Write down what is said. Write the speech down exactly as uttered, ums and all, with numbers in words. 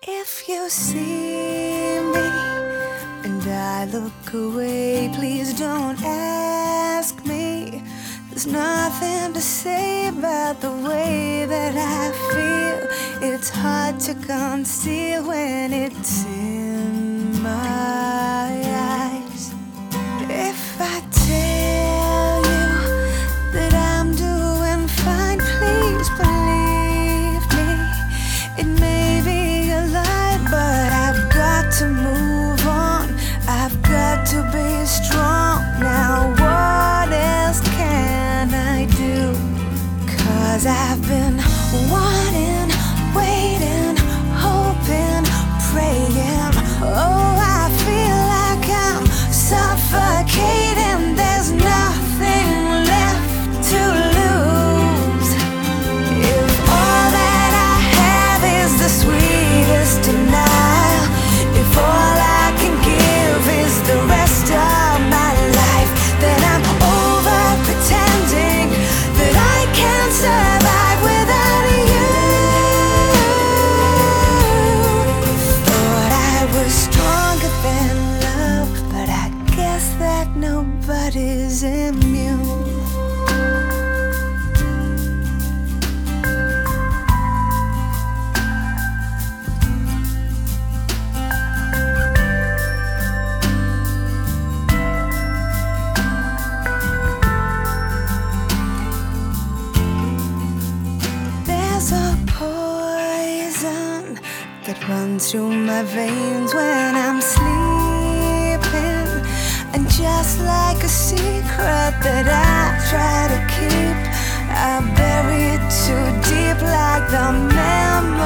If you see me and I look away, please don't ask me. There's nothing to say about the way that I feel. It's hard to conceal when it's in my eyes. If I tell you that I'm doing fine, please believe me. It may be a lie, but I've got to move on. I've got to be strong. Now what else can I do? 'Cause I've been wanting, waiting, hoping, praying. Oh, I feel like I'm suffocating. There's nothing left to lose. If all that I have is the sweetest denial, if all I can give is the rest of my life, then I'm over pretending that I can survive without you. Thought I was stronger than love, but I guess that nobody's immune. There's a poison that runs through my veins when I'm sleeping, and just like a secret that I try to keep, I bury it too deep, like the memory